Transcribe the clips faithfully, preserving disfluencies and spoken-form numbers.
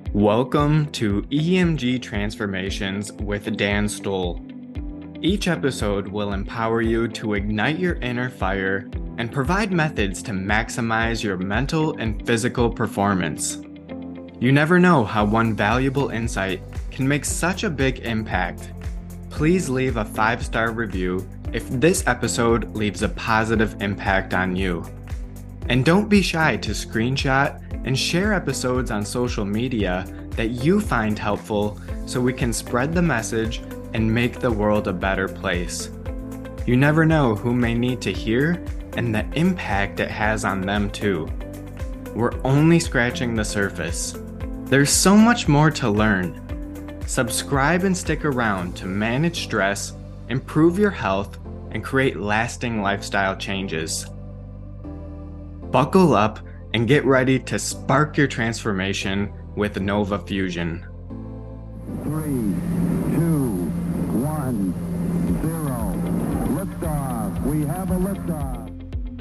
Welcome to E M G Transformations with Dan Stoll. Each episode will empower you to ignite your inner fire and provide methods to maximize your mental and physical performance. You never know how one valuable insight can make such a big impact. Please leave a five-star review if this episode leaves a positive impact on you. And don't be shy to screenshot and share episodes on social media that you find helpful so we can spread the message and make the world a better place. You never know who may need to hear and the impact it has on them too. We're only scratching the surface. There's so much more to learn. Subscribe and stick around to manage stress, improve your health, and create lasting lifestyle changes. Buckle up and get ready to spark your transformation with Nova Fusion. Three, two, one, zero. Liftoff. We have a liftoff.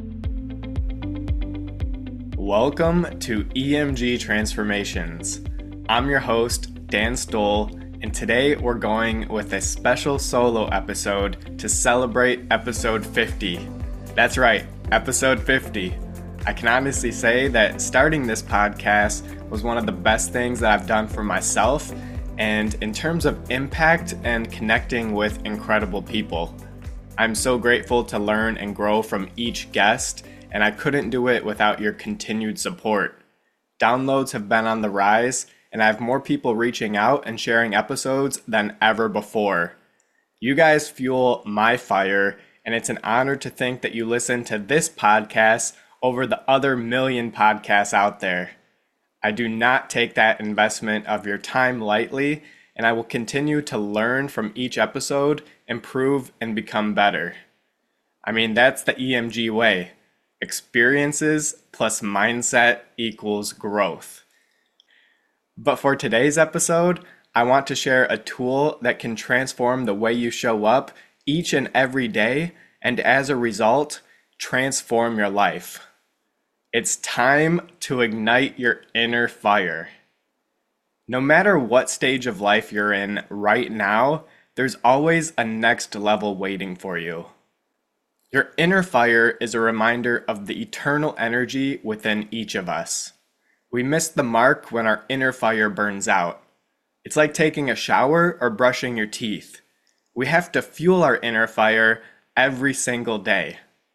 Welcome to E M G Transformations. I'm your host, Dan Stoll, and today we're going with a special solo episode to celebrate episode fifty. That's right, episode fifty. I can honestly say that starting this podcast was one of the best things that I've done for myself, and in terms of impact and connecting with incredible people. I'm so grateful to learn and grow from each guest, and I couldn't do it without your continued support. Downloads have been on the rise, and I have more people reaching out and sharing episodes than ever before. You guys fuel my fire, and it's an honor to think that you listen to this podcast over the other million podcasts out there. I do not take that investment of your time lightly, and I will continue to learn from each episode, improve, and become better. I mean, that's the E M G way. Experiences plus mindset equals growth. But for today's episode, I want to share a tool that can transform the way you show up each and every day, and as a result, transform your life. It's time to ignite your inner fire. No matter what stage of life you're in right now, there's always a next level waiting for you. Your inner fire is a reminder of the eternal energy within each of us. We miss the mark when our inner fire burns out. It's like taking a shower or brushing your teeth. We have to fuel our inner fire every single day.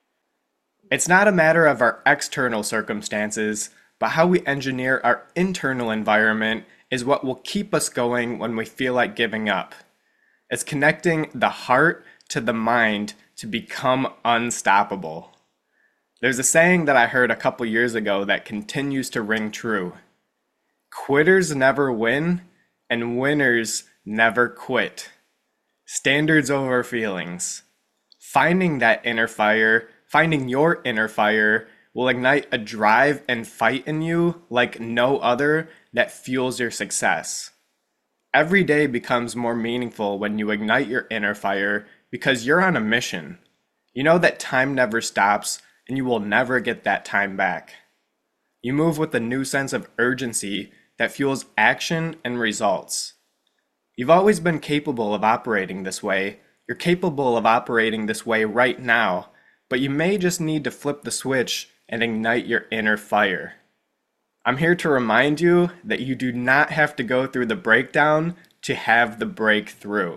It's not a matter of our external circumstances, but how we engineer our internal environment is what will keep us going when we feel like giving up. It's connecting the heart to the mind to become unstoppable. There's a saying that I heard a couple years ago that continues to ring true. Quitters never win, and winners never quit. Standards over feelings. Finding that inner fire Finding your inner fire will ignite a drive and fight in you like no other that fuels your success. Every day becomes more meaningful when you ignite your inner fire because you're on a mission. You know that time never stops and you will never get that time back. You move with a new sense of urgency that fuels action and results. You've always been capable of operating this way. You're capable of operating this way right now. But you may just need to flip the switch and ignite your inner fire. I'm here to remind you that you do not have to go through the breakdown to have the breakthrough.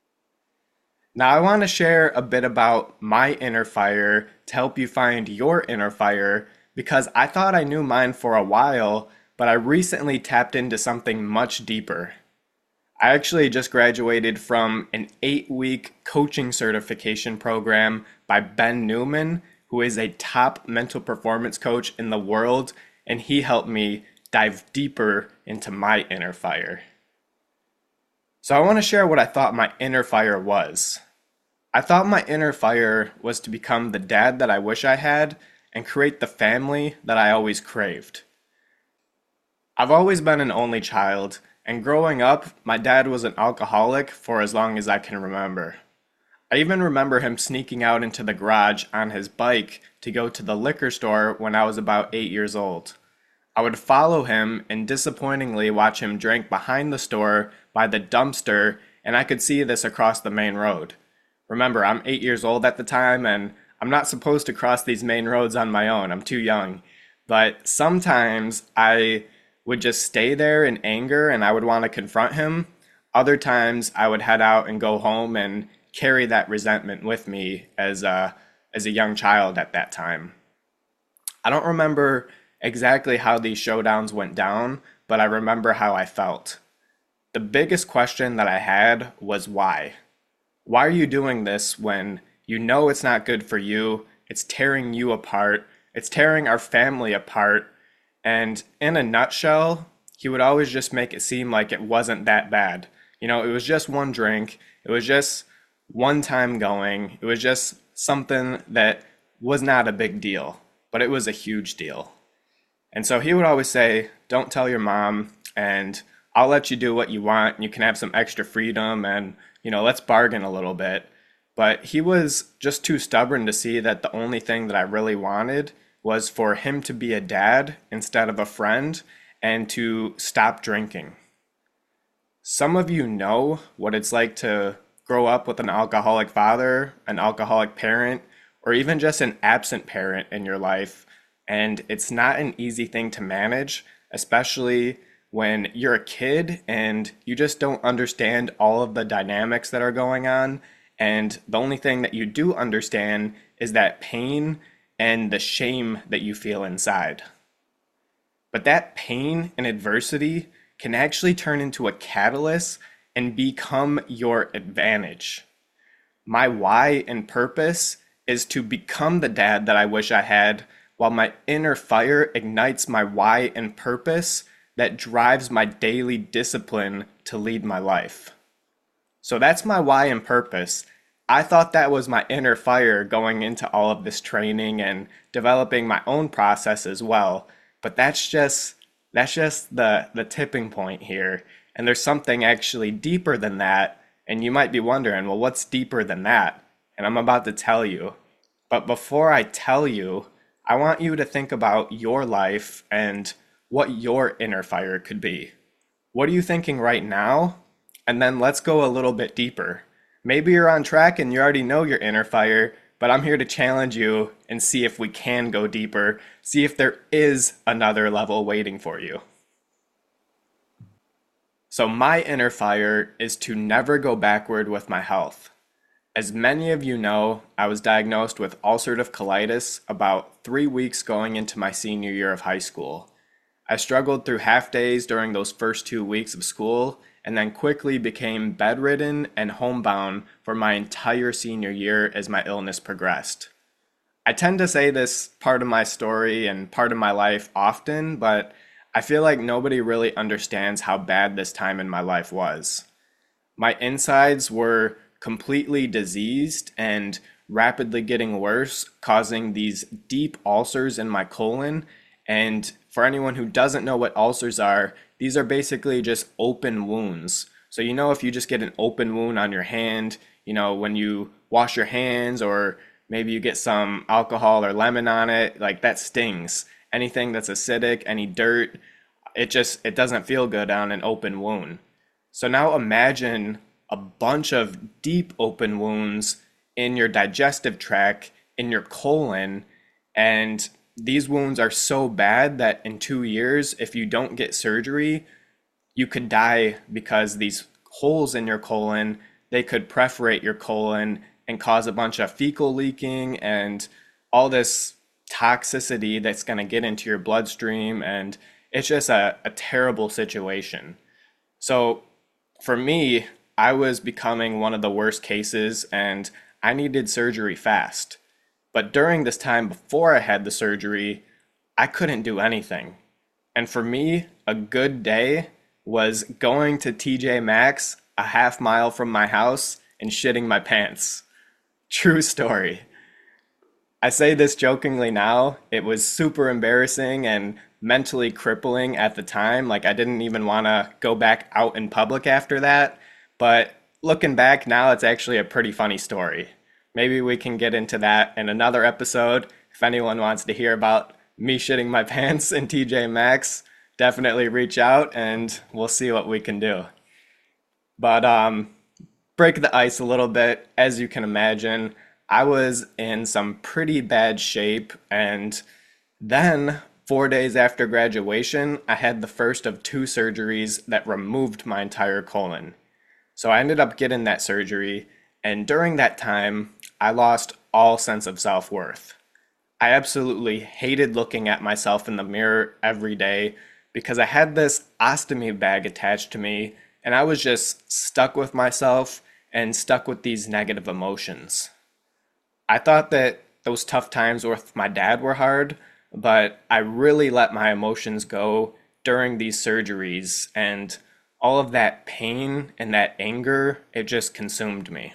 Now, I want to share a bit about my inner fire to help you find your inner fire because I thought I knew mine for a while, but I recently tapped into something much deeper. I actually just graduated from an eight-week coaching certification program by Ben Newman, who is a top mental performance coach in the world, and he helped me dive deeper into my inner fire. So I want to share what I thought my inner fire was. I thought my inner fire was to become the dad that I wish I had and create the family that I always craved. I've always been an only child, and growing up, my dad was an alcoholic for as long as I can remember. I even remember him sneaking out into the garage on his bike to go to the liquor store when I was about eight years old. I I would follow him and disappointingly watch him drink behind the store by the dumpster, and I could see this across the main road. Remember, I'm eight years old at the time, and I'm not supposed to cross these main roads on my own. I'm too young. But sometimes I would just stay there in anger and I would want to confront him. Other times I would head out and go home and carry that resentment with me as a, as a young child at that time. I don't remember exactly how these showdowns went down, but I remember how I felt. The biggest question that I had was why? Why are you doing this when you know it's not good for you? It's tearing you apart. It's tearing our family apart. And in a nutshell, he would always just make it seem like it wasn't that bad. You know, it was just one drink. It was just one time going. It was just something that was not a big deal, but it was a huge deal. And so he would always say, don't tell your mom, and I'll let you do what you want. You can have some extra freedom and, you know, let's bargain a little bit. But he was just too stubborn to see that the only thing that I really wanted was for him to be a dad instead of a friend and to stop drinking. Some of you know what it's like to grow up with an alcoholic father, an alcoholic parent, or even just an absent parent in your life. And it's not an easy thing to manage, especially when you're a kid and you just don't understand all of the dynamics that are going on. And the only thing that you do understand is that pain and the shame that you feel inside. But that pain and adversity can actually turn into a catalyst and become your advantage. My why and purpose is to become the dad that I wish I had, while my inner fire ignites my why and purpose that drives my daily discipline to lead my life. So that's my why and purpose. I thought that was my inner fire going into all of this training and developing my own process as well. But that's just that's just the, the tipping point here. And there's something actually deeper than that. And you might be wondering, well, what's deeper than that? And I'm about to tell you. But before I tell you, I want you to think about your life and what your inner fire could be. What are you thinking right now? And then let's go a little bit deeper. Maybe you're on track and you already know your inner fire, but I'm here to challenge you and see if we can go deeper, see if there is another level waiting for you. So my inner fire is to never go backward with my health. As many of you know, I was diagnosed with ulcerative colitis about three weeks going into my senior year of high school. I struggled through half days during those first two weeks of school, and then quickly became bedridden and homebound for my entire senior year as my illness progressed. I tend to say this part of my story and part of my life often, but I feel like nobody really understands how bad this time in my life was. My insides were completely diseased and rapidly getting worse, causing these deep ulcers in my colon. And for anyone who doesn't know what ulcers are, these are basically just open wounds. So you know, if you just get an open wound on your hand, you know, when you wash your hands or maybe you get some alcohol or lemon on it, like that stings. Anything that's acidic, any dirt, it just, it doesn't feel good on an open wound. So now imagine a bunch of deep open wounds in your digestive tract, in your colon, and these wounds are so bad that in two years, if you don't get surgery, you could die because these holes in your colon, they could perforate your colon and cause a bunch of fecal leaking and all this toxicity that's going to get into your bloodstream. And it's just a, a terrible situation. So for me, I was becoming one of the worst cases and I needed surgery fast. But during this time before I had the surgery, I couldn't do anything. And for me, a good day was going to T J Maxx a half mile from my house and shitting my pants. True story. I say this jokingly now. It was super embarrassing and mentally crippling at the time. Like I didn't even want to go back out in public after that. But looking back now, it's actually a pretty funny story. Maybe we can get into that in another episode if anyone wants to hear about me shitting my pants in T J Maxx, definitely reach out and we'll see what we can do. But um, break the ice a little bit. As you can imagine, I was in some pretty bad shape, and then four days after graduation, I had the first of two surgeries that removed my entire colon. So I ended up getting that surgery, and during that time, I lost all sense of self-worth. I absolutely hated looking at myself in the mirror every day because I had this ostomy bag attached to me, and I was just stuck with myself and stuck with these negative emotions. I thought that those tough times with my dad were hard, but I really let my emotions go during these surgeries, and all of that pain and that anger, it just consumed me.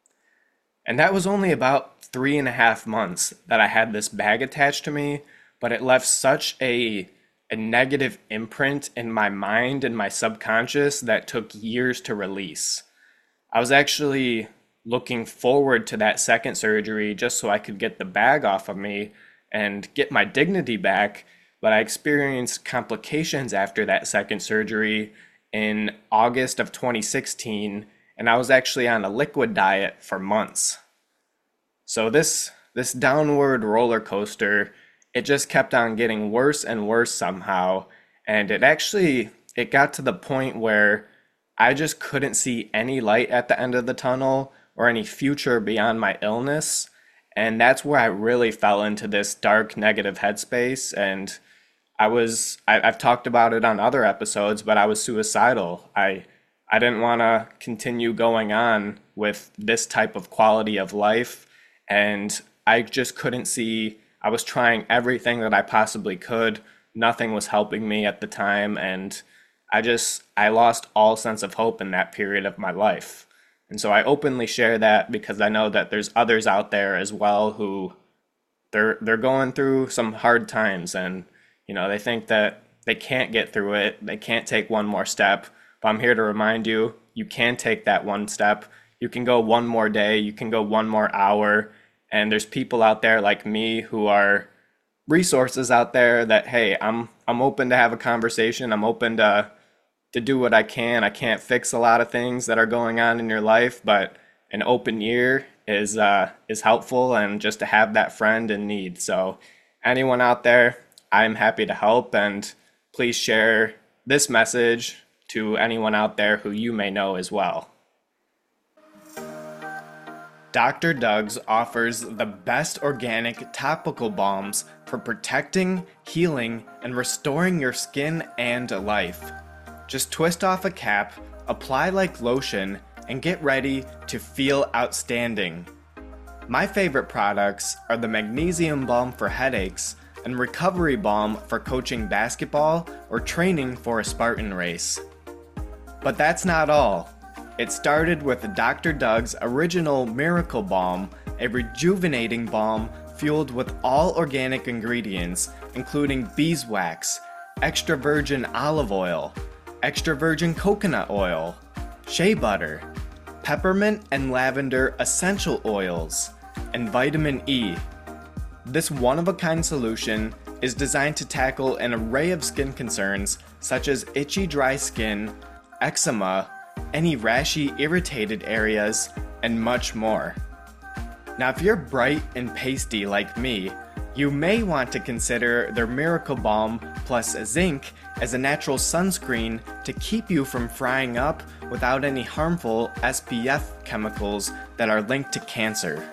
And that was only about three and a half months that I had this bag attached to me, but it left such a a negative imprint in my mind and my subconscious that took years to release. I was actually looking forward to that second surgery just so I could get the bag off of me and get my dignity back, but I experienced complications after that second surgery in August of twenty sixteen, and I was actually on a liquid diet for months. So this this downward roller coaster, it just kept on getting worse and worse somehow, and it actually it got to the point where I just couldn't see any light at the end of the tunnel or any future beyond my illness, and that's where I really fell into this dark negative headspace. And I was I, I've talked about it on other episodes, but I was suicidal. I I didn't want to continue going on with this type of quality of life, and I just couldn't see. I was trying everything that I possibly could. Nothing was helping me at the time, and I just, I lost all sense of hope in that period of my life. And so I openly share that because I know that there's others out there as well who they're they're going through some hard times, and you know, they think that they can't get through it, they can't take one more step. But I'm here to remind you, you can take that one step. You can go one more day, you can go one more hour. And there's people out there like me who are resources out there that, hey, I'm I'm open to have a conversation. I'm open to to do what I can. I can't fix a lot of things that are going on in your life, but an open ear is uh, is helpful, and just to have that friend in need. So anyone out there, I'm happy to help, and please share this message to anyone out there who you may know as well. Doctor Doug's offers the best organic topical balms for protecting, healing, and restoring your skin and life. Just twist off a cap, apply like lotion, and get ready to feel outstanding. My favorite products are the Magnesium Balm for headaches and Recovery Balm for coaching basketball or training for a Spartan race. But that's not all. It started with Doctor Doug's original Miracle Balm, a rejuvenating balm fueled with all organic ingredients, including beeswax, extra virgin olive oil, extra virgin coconut oil, shea butter, peppermint and lavender essential oils, and vitamin E. This one-of-a-kind solution is designed to tackle an array of skin concerns such as itchy dry skin, eczema, any rashy irritated areas, and much more. Now, if you're bright and pasty like me, you may want to consider their Miracle Balm plus zinc as a natural sunscreen to keep you from frying up without any harmful S P F chemicals that are linked to cancer.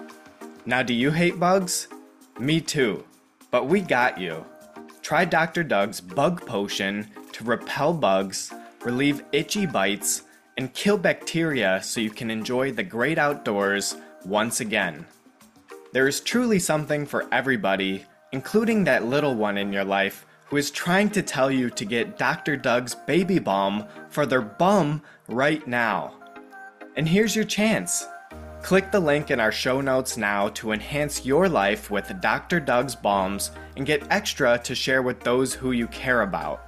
Now, do you hate bugs? Me too, but we got you. Try Doctor Doug's Bug Potion to repel bugs, relieve itchy bites, and kill bacteria so you can enjoy the great outdoors once again. There is truly something for everybody, including that little one in your life who is trying to tell you to get Doctor Doug's Baby Balm for their bum right now. And here's your chance. Click the link in our show notes now to enhance your life with Doctor Doug's Balms and get extra to share with those who you care about.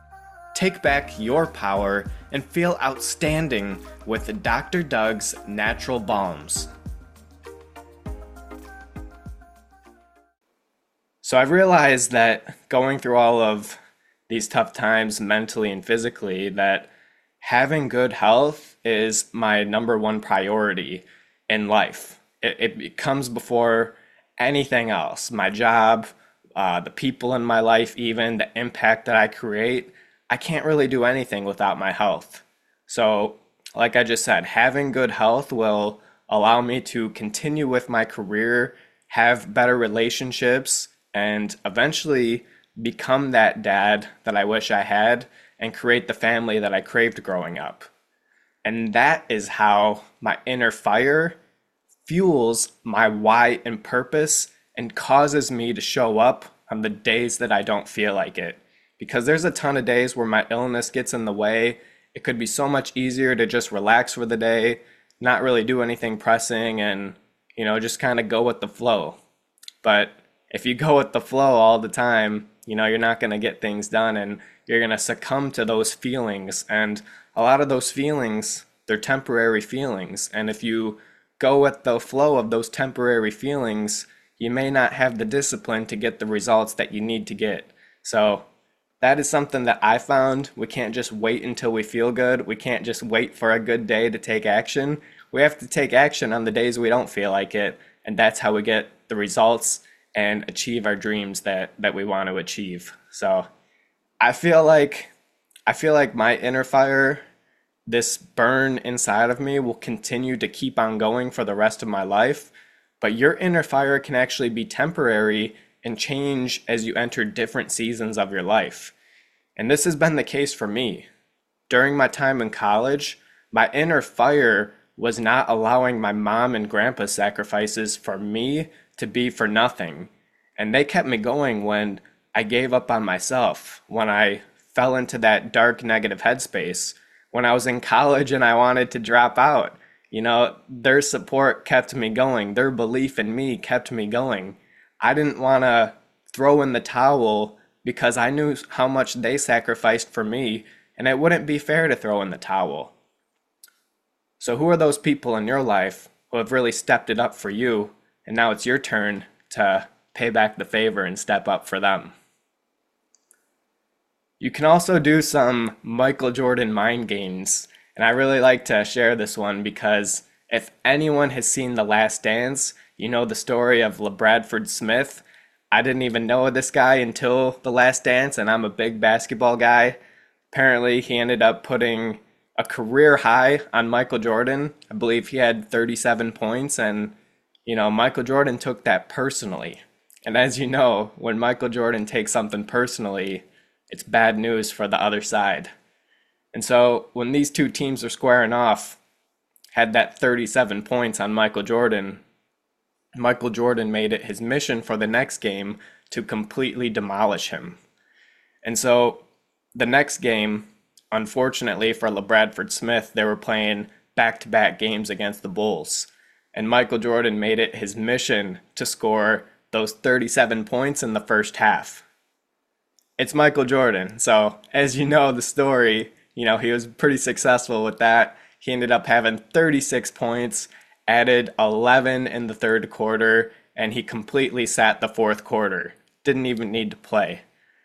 Take back your power and feel outstanding with Doctor Doug's Natural Balms. So I've realized that going through all of these tough times mentally and physically, that having good health is my number one priority in life. It, it, it comes before anything else. My job, uh, the people in my life, even the impact that I create. I can't really do anything without my health. So, like I just said, having good health will allow me to continue with my career, have better relationships, and eventually become that dad that I wish I had and create the family that I craved growing up. And that is how my inner fire fuels my why and purpose and causes me to show up on the days that I don't feel like it. Because there's a ton of days where my illness gets in the way. It could be so much easier to just relax for the day, not really do anything pressing, and, you know, just kind of go with the flow. But if you go with the flow all the time, you know, you're not going to get things done, and you're going to succumb to those feelings. And a lot of those feelings, they're temporary feelings. And if you go with the flow of those temporary feelings, you may not have the discipline to get the results that you need to get. So that is something that I found. We can't just wait until we feel good. We can't just wait for a good day to take action. We have to take action on the days we don't feel like it. And that's how we get the results and achieve our dreams that, that we want to achieve. So I feel like I feel like my inner fire, this burn inside of me, will continue to keep on going for the rest of my life. But your inner fire can actually be temporary and change as you enter different seasons of your life. And this has been the case for me. During my time in college, my inner fire was not allowing my mom and grandpa's sacrifices for me to be for nothing. And they kept me going when I gave up on myself, when I fell into that dark negative headspace, when I was in college and I wanted to drop out. You know, their support kept me going. Their belief in me kept me going. I didn't want to throw in the towel because I knew how much they sacrificed for me, and it wouldn't be fair to throw in the towel. So who are those people in your life who have really stepped it up for you, and now it's your turn to pay back the favor and step up for them? You can also do some Michael Jordan mind games, and I really like to share this one because if anyone has seen The Last Dance, you know the story of LaBradford Smith. I didn't even know this guy until The Last Dance, and I'm a big basketball guy. Apparently, he ended up putting a career high on Michael Jordan. I believe he had thirty-seven points, and, you know, Michael Jordan took that personally. And as you know, when Michael Jordan takes something personally, it's bad news for the other side. And so when these two teams are squaring off, had that thirty-seven points on Michael Jordan, Michael Jordan made it his mission for the next game to completely demolish him. And so the next game, unfortunately for LaBradford Smith, they were playing back-to-back games against the Bulls. And Michael Jordan made it his mission to score those thirty-seven points in the first half. It's Michael Jordan. So as you know the story, you know, he was pretty successful with that. He ended up having thirty-six points, added eleven in the third quarter, and he completely sat the fourth quarter. Didn't even need to play.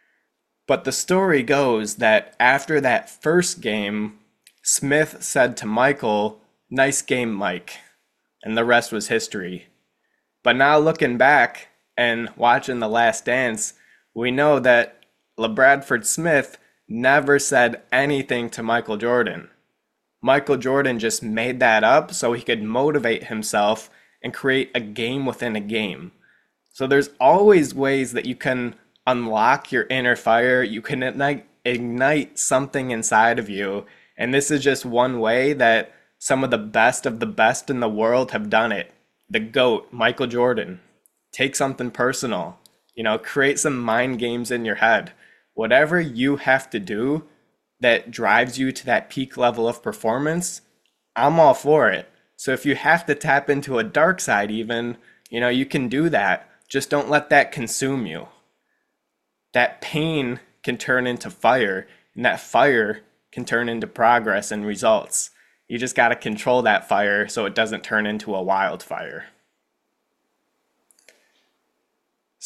But the story goes that after that first game, Smith said to Michael, "Nice game, Mike." And the rest was history. But now looking back and watching The Last Dance, we know that LaBradford Smith never said anything to Michael Jordan. Michael Jordan just made that up so he could motivate himself and create a game within a game. So there's always ways that you can unlock your inner fire. You can ignite, ignite something inside of you. And this is just one way that some of the best of the best in the world have done it. The GOAT, Michael Jordan. Take something personal. You know, create some mind games in your head. Whatever you have to do that drives you to that peak level of performance, I'm all for it. So if you have to tap into a dark side even, you know, you can do that. Just don't let that consume you. That pain can turn into fire, and that fire can turn into progress and results. You just got to control that fire so it doesn't turn into a wildfire.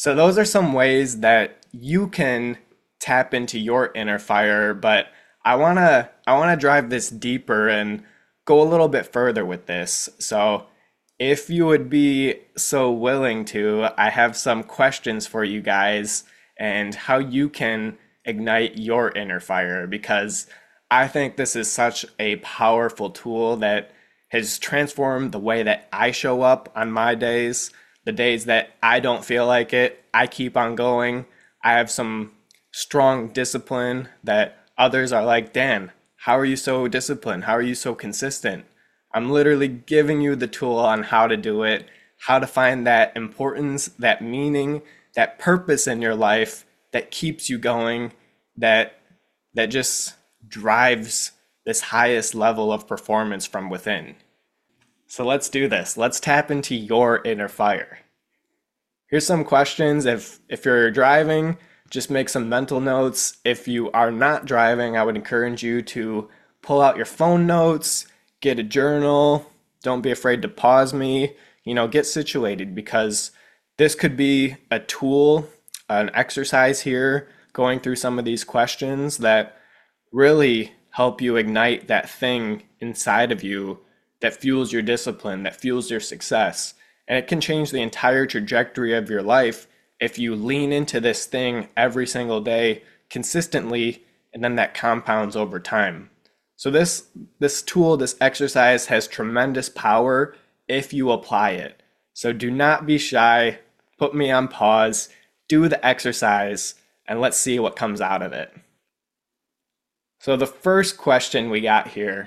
So those are some ways that you can tap into your inner fire, but I want to I want to drive this deeper and go a little bit further with this. So if you would be so willing to, I have some questions for you guys and how you can ignite your inner fire, because I think this is such a powerful tool that has transformed the way that I show up on my days. The days that I don't feel like it, I keep on going. I have some strong discipline that others are like, Dan, how are you so disciplined? How are you so consistent? I'm literally giving you the tool on how to do it, how to find that importance, that meaning, that purpose in your life that keeps you going, that that just drives this highest level of performance from within. So let's do this. Let's tap into your inner fire. Here's some questions. If if you're driving, just make some mental notes. If you are not driving, I would encourage you to pull out your phone notes, get a journal. Don't be afraid to pause me. You know, get situated, because this could be a tool, an exercise here, going through some of these questions that really help you ignite that thing inside of you that fuels your discipline, that fuels your success. And it can change the entire trajectory of your life if you lean into this thing every single day consistently, and then that compounds over time. So this this tool, this exercise has tremendous power if you apply it. So do not be shy, put me on pause, do the exercise, and let's see what comes out of it. So the first question we got here: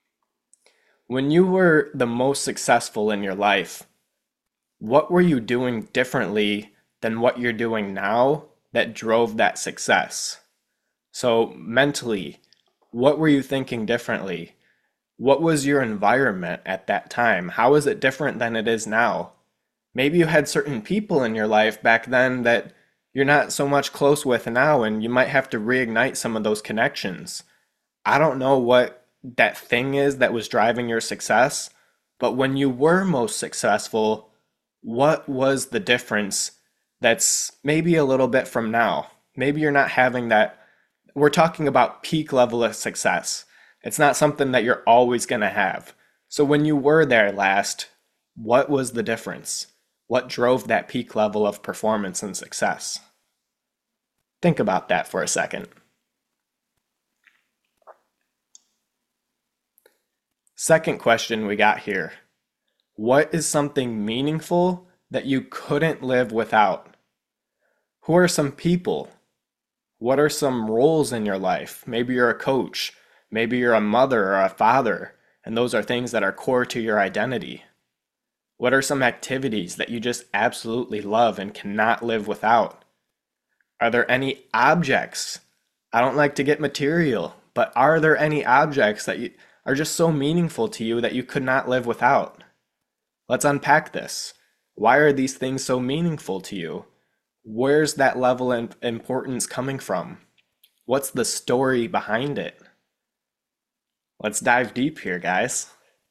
when you were the most successful in your life, what were you doing differently than what you're doing now that drove that success? So mentally, what were you thinking differently? What was your environment at that time? How is it different than it is now? Maybe you had certain people in your life back then that you're not so much close with now, and you might have to reignite some of those connections. I don't know what that thing is that was driving your success, but when you were most successful, what was the difference that's maybe a little bit from now? Maybe you're not having that. We're talking about peak level of success. It's not something that you're always going to have. So when you were there last, what was the difference? What drove that peak level of performance and success? Think about that for a second. Second question we got here: what is something meaningful that you couldn't live without? Who are some people? What are some roles in your life? Maybe you're a coach, maybe you're a mother or a father, and those are things that are core to your identity. What are some activities that you just absolutely love and cannot live without? Are there any objects? I don't like to get material, but are there any objects that you are just so meaningful to you that you could not live without? Let's unpack this. Why are these things so meaningful to you? Where's that level of importance coming from? What's the story behind it? Let's dive deep here, guys.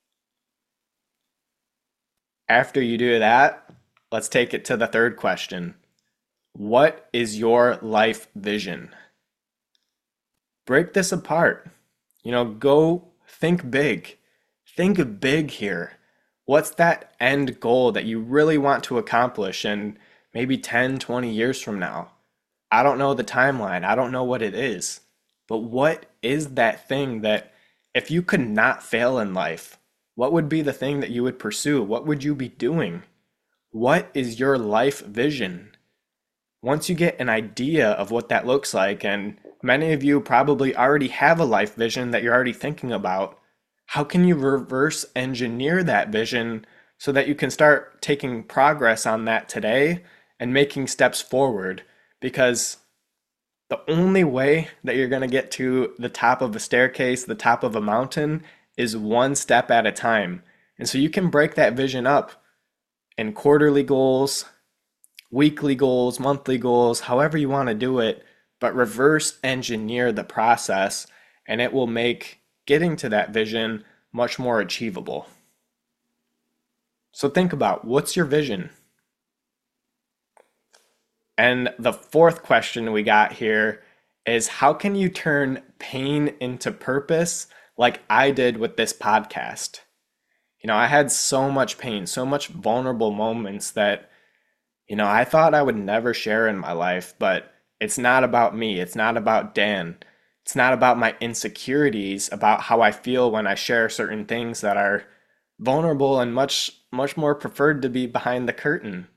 After you do that, let's take it to the third question. What is your life vision? Break this apart. You know, go think big. Think big here. What's that end goal that you really want to accomplish in maybe ten, twenty years from now? I don't know the timeline. I don't know what it is. But what is that thing that if you could not fail in life, what would be the thing that you would pursue? What would you be doing? What is your life vision? Once you get an idea of what that looks like, and many of you probably already have a life vision that you're already thinking about, how can you reverse engineer that vision so that you can start taking progress on that today and making steps forward? Because the only way that you're going to get to the top of a staircase, the top of a mountain, is one step at a time. And so you can break that vision up in quarterly goals, weekly goals, monthly goals, however you want to do it, but reverse engineer the process, and it will make getting to that vision much more achievable. So think about, what's your vision? And the fourth question we got here is, how can you turn pain into purpose like I did with this podcast? You know, I had so much pain, so much vulnerable moments that, you know, I thought I would never share in my life, but it's not about me. It's not about Dan. It's not about my insecurities, about how I feel when I share certain things that are vulnerable and much, much more preferred to be behind the curtain.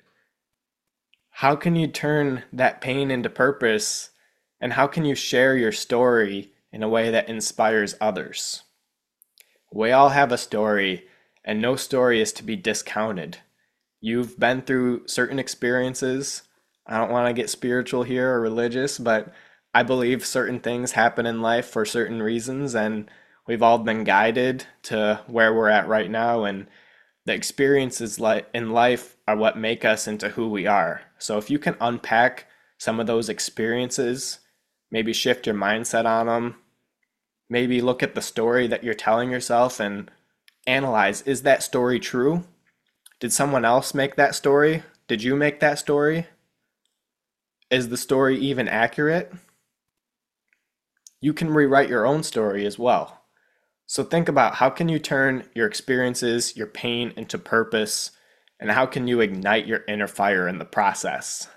How can you turn that pain into purpose, and how can you share your story in a way that inspires others? We all have a story, and no story is to be discounted. You've been through certain experiences. I don't want to get spiritual here or religious, but I believe certain things happen in life for certain reasons, and we've all been guided to where we're at right now, and the experiences in life are what make us into who we are. So if you can unpack some of those experiences, maybe shift your mindset on them, maybe look at the story that you're telling yourself and analyze, is that story true? Did someone else make that story? Did you make that story? Is the story even accurate? You can rewrite your own story as well. So think about, how can you turn your experiences, your pain into purpose, and how can you ignite your inner fire in the process?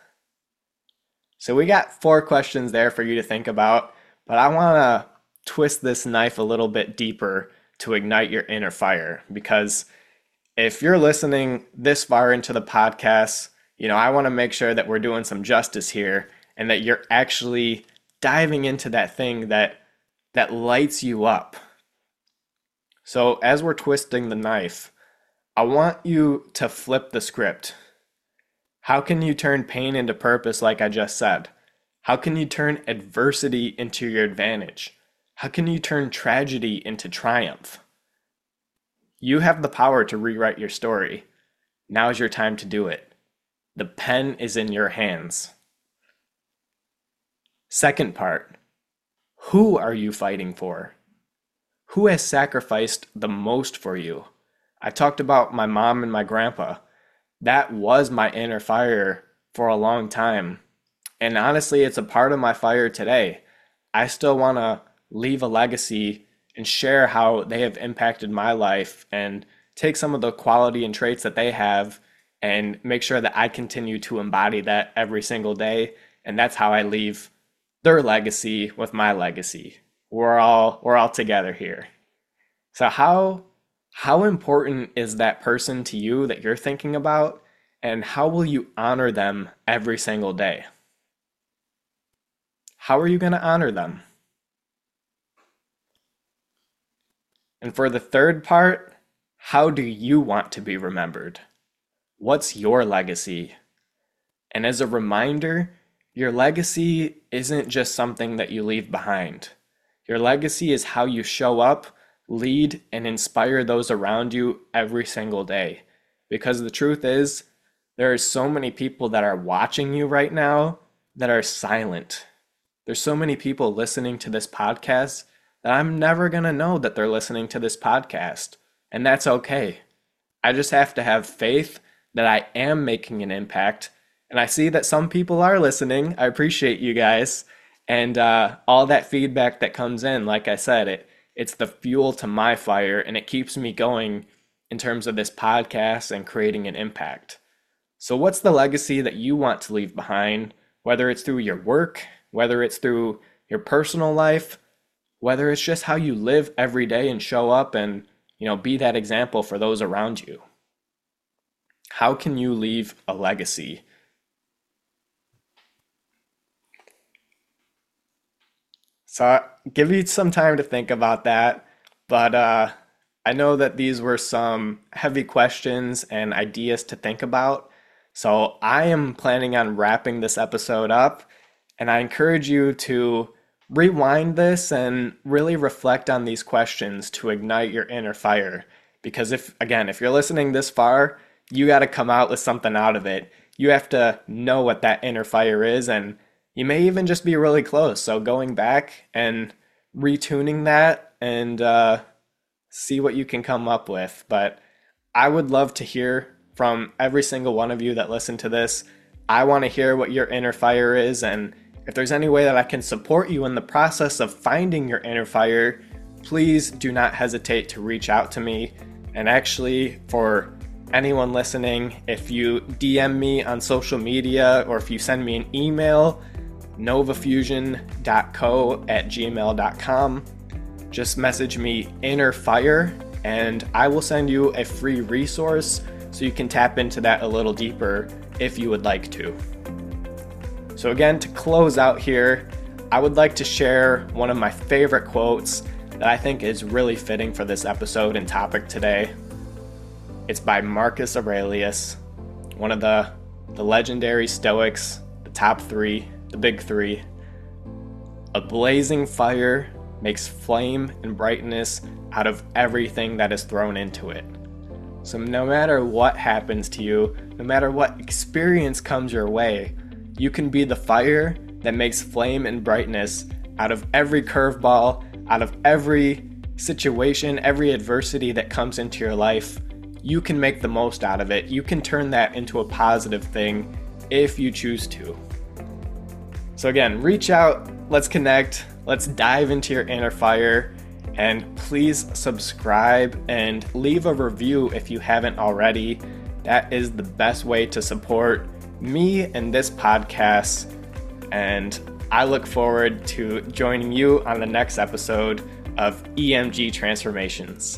So we got four questions there for you to think about, but I want to twist this knife a little bit deeper to ignite your inner fire, because if you're listening this far into the podcast, you know, I want to make sure that we're doing some justice here and that you're actually diving into that thing that that lights you up. So as we're twisting the knife, I want you to flip the script. How can you turn pain into purpose like I just said? How can you turn adversity into your advantage? How can you turn tragedy into triumph? You have the power to rewrite your story. Now's your time to do it. The pen is in your hands. Second part, who are you fighting for? Who has sacrificed the most for you? I talked about my mom and my grandpa. That was my inner fire for a long time. And honestly, it's a part of my fire today. I still want to leave a legacy and share how they have impacted my life and take some of the quality and traits that they have and make sure that I continue to embody that every single day. And that's how I leave their legacy with my legacy. We're all we're all together here. So how how important is that person to you that you're thinking about, and how will you honor them every single day? How are you going to honor them? And for the third part, how do you want to be remembered? What's your legacy? And as a reminder, your legacy isn't just something that you leave behind. Your legacy is how you show up, lead, and inspire those around you every single day. Because the truth is, there are so many people that are watching you right now that are silent. There's so many people listening to this podcast that I'm never going to know that they're listening to this podcast. And that's okay. I just have to have faith that I am making an impact. And I see that some people are listening. I appreciate you guys. And uh, all that feedback that comes in, like I said, it it's the fuel to my fire, and it keeps me going in terms of this podcast and creating an impact. So what's the legacy that you want to leave behind, whether it's through your work, whether it's through your personal life, whether it's just how you live every day and show up and, you know, be that example for those around you? How can you leave a legacy? So I'll give you some time to think about that, but uh, I know that these were some heavy questions and ideas to think about. So I am planning on wrapping this episode up, and I encourage you to rewind this and really reflect on these questions to ignite your inner fire. Because if, again, if you're listening this far, you got to come out with something out of it. You have to know what that inner fire is, and you may even just be really close. So going back and retuning that and uh, see what you can come up with. But I would love to hear from every single one of you that listen to this. I want to hear what your inner fire is, and if there's any way that I can support you in the process of finding your inner fire, please do not hesitate to reach out to me. And actually, for anyone listening, if you D M me on social media or if you send me an email, novafusion dot co at gmail dot com, just message me inner fire and I will send you a free resource so you can tap into that a little deeper if you would like to. So again, to close out here, I would like to share one of my favorite quotes that I think is really fitting for this episode and topic today. It's by Marcus Aurelius, one of the, the legendary Stoics, the top three, the big three. A blazing fire makes flame and brightness out of everything that is thrown into it. So no matter what happens to you, no matter what experience comes your way, you can be the fire that makes flame and brightness out of every curveball, out of every situation, every adversity that comes into your life. You can make the most out of it. You can turn that into a positive thing if you choose to. So again, reach out, let's connect, let's dive into your inner fire, and please subscribe and leave a review if you haven't already. That is the best way to support me and this podcast, and I look forward to joining you on the next episode of E M G Transformations.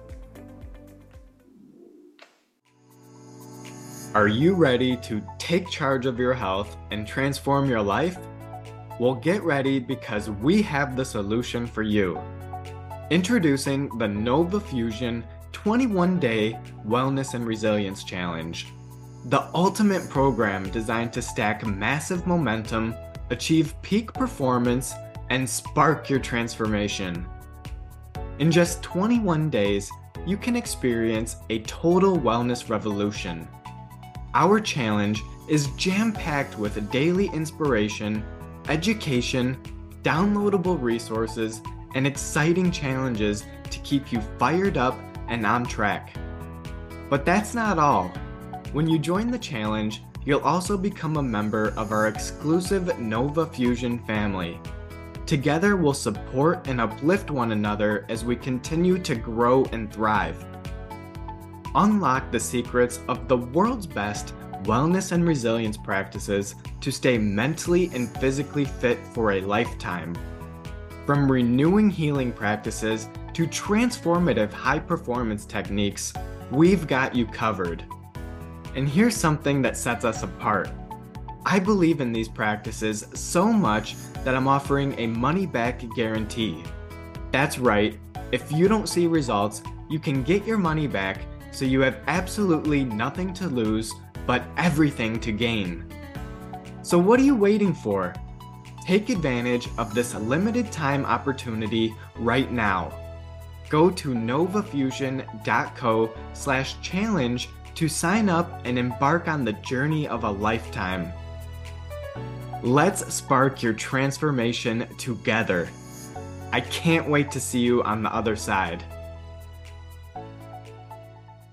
Are you ready to take charge of your health and transform your life? Well, get ready because we have the solution for you. Introducing the Nova Fusion twenty-one day Wellness and Resilience Challenge. The ultimate program designed to stack massive momentum, achieve peak performance, and spark your transformation. In just twenty-one days, you can experience a total wellness revolution. Our challenge is jam-packed with daily inspiration, education, downloadable resources, and exciting challenges to keep you fired up and on track. But that's not all. When you join the challenge, you'll also become a member of our exclusive Nova Fusion family. Together, we'll support and uplift one another as we continue to grow and thrive. Unlock the secrets of the world's best wellness and resilience practices to stay mentally and physically fit for a lifetime. From renewing healing practices to transformative high-performance techniques, we've got you covered. And here's something that sets us apart. I believe in these practices so much that I'm offering a money-back guarantee. That's right, if you don't see results, you can get your money back, so you have absolutely nothing to lose, but everything to gain. So what are you waiting for? Take advantage of this limited time opportunity right now. Go to novafusion dot co slash challenge to sign up and embark on the journey of a lifetime. Let's spark your transformation together. I can't wait to see you on the other side.